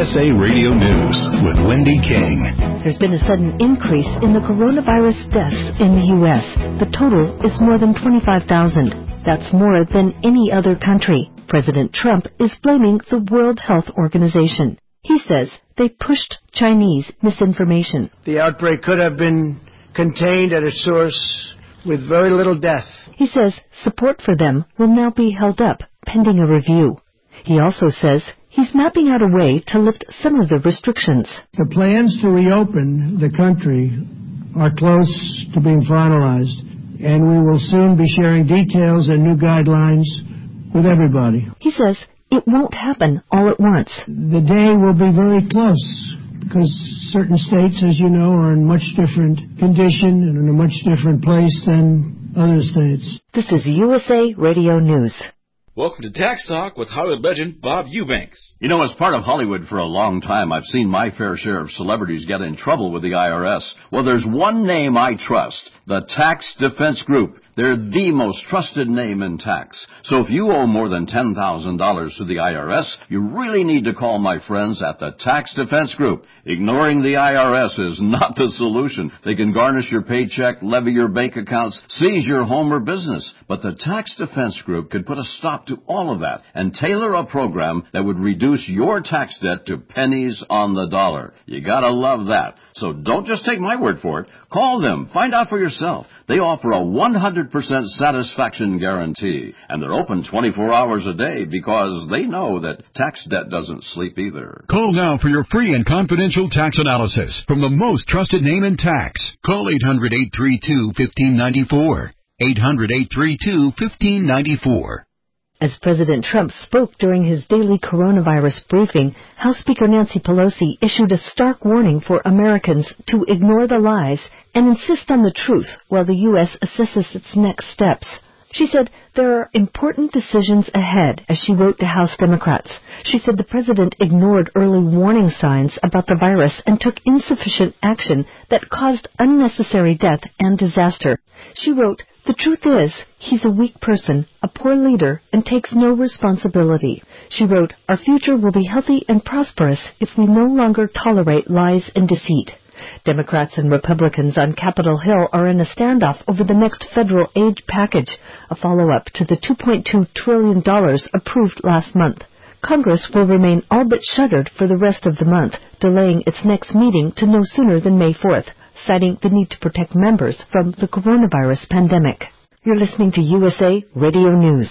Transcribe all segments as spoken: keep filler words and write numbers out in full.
S A Radio News with Wendy King. There's been a sudden increase in the coronavirus deaths in the U S. The total is more than twenty-five thousand. That's more than any other country. President Trump is blaming the World Health Organization. He says they pushed Chinese misinformation. The outbreak could have been contained at its source with very little death. He says support for them will now be held up pending a review. He also says he's mapping out a way to lift some of the restrictions. The plans to reopen the country are close to being finalized, and we will soon be sharing details and new guidelines with everybody. He says it won't happen all at once. The day will be very close because certain states, as you know, are in much different condition and in a much different place than other states. This is U S A Radio News. Welcome to Tax Talk with Hollywood legend Bob Eubanks. You know, as part of Hollywood for a long time, I've seen my fair share of celebrities get in trouble with the I R S. Well, there's one name I trust, the Tax Defense Group. They're the most trusted name in tax. So if you owe more than ten thousand dollars to the I R S, you really need to call my friends at the Tax Defense Group. Ignoring the I R S is not the solution. They can garnish your paycheck, levy your bank accounts, seize your home or business. But the Tax Defense Group could put a stop to all of that and tailor a program that would reduce your tax debt to pennies on the dollar. You gotta love that. So don't just take my word for it. Call them. Find out for yourself. They offer a one hundred percent satisfaction guarantee, and they're open twenty-four hours a day because they know that tax debt doesn't sleep either. Call now for your free and confidential tax analysis from the most trusted name in tax. Call eight hundred, eight three two, one five nine four. eight hundred, eight three two, one five nine four. As President Trump spoke during his daily coronavirus briefing, House Speaker Nancy Pelosi issued a stark warning for Americans to ignore the lies and insist on the truth while the U S assesses its next steps. She said there are important decisions ahead, as she wrote to House Democrats. She said the president ignored early warning signs about the virus and took insufficient action that caused unnecessary death and disaster. She wrote, "The truth is, he's a weak person, a poor leader, and takes no responsibility." She wrote, "Our future will be healthy and prosperous if we no longer tolerate lies and deceit." Democrats and Republicans on Capitol Hill are in a standoff over the next federal aid package, a follow-up to the two point two trillion dollars approved last month. Congress will remain all but shuttered for the rest of the month, delaying its next meeting to no sooner than May fourth, citing the need to protect members from the coronavirus pandemic. You're listening to U S A Radio News.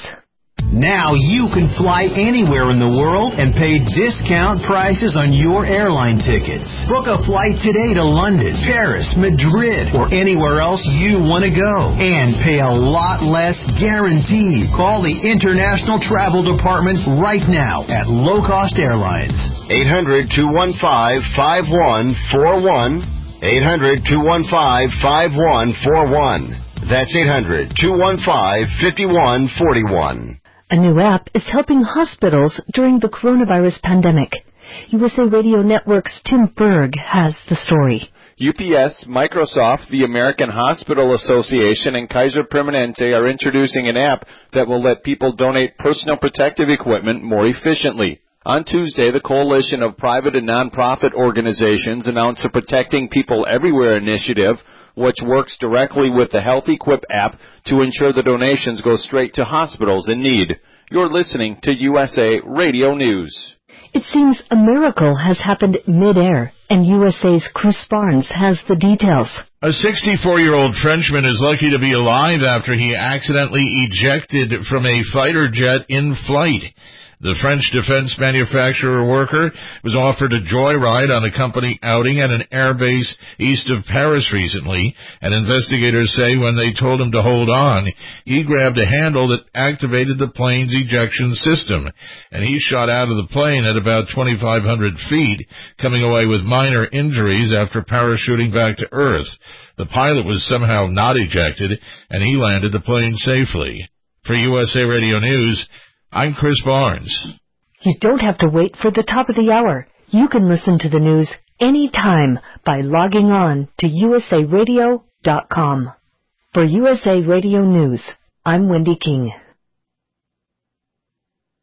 Now you can fly anywhere in the world and pay discount prices on your airline tickets. Book a flight today to London, Paris, Madrid, or anywhere else you want to go. And pay a lot less guaranteed. Call the International Travel Department right now at Low Cost Airlines. eight hundred, two one five, five one four one. eight hundred, two one five, five one four one. That's eight hundred, two one five, five one four one. A new app is helping hospitals during the coronavirus pandemic. U S A Radio Network's Tim Berg has the story. U P S, Microsoft, the American Hospital Association, and Kaiser Permanente are introducing an app that will let people donate personal protective equipment more efficiently. On Tuesday, the Coalition of Private and Nonprofit Organizations announced a Protecting People Everywhere initiative, which works directly with the Health Equip app to ensure the donations go straight to hospitals in need. You're listening to U S A Radio News. It seems a miracle has happened mid-air, and U S A's Chris Barnes has the details. A sixty-four-year-old Frenchman is lucky to be alive after he accidentally ejected from a fighter jet in flight. The French defense manufacturer worker was offered a joyride on a company outing at an airbase east of Paris recently, and investigators say when they told him to hold on, he grabbed a handle that activated the plane's ejection system, and he shot out of the plane at about twenty-five hundred feet, coming away with minor injuries after parachuting back to Earth. The pilot was somehow not ejected, and he landed the plane safely. For U S A Radio News, I'm Chris Barnes. You don't have to wait for the top of the hour. You can listen to the news anytime by logging on to U S A radio dot com. For U S A Radio News, I'm Wendy King.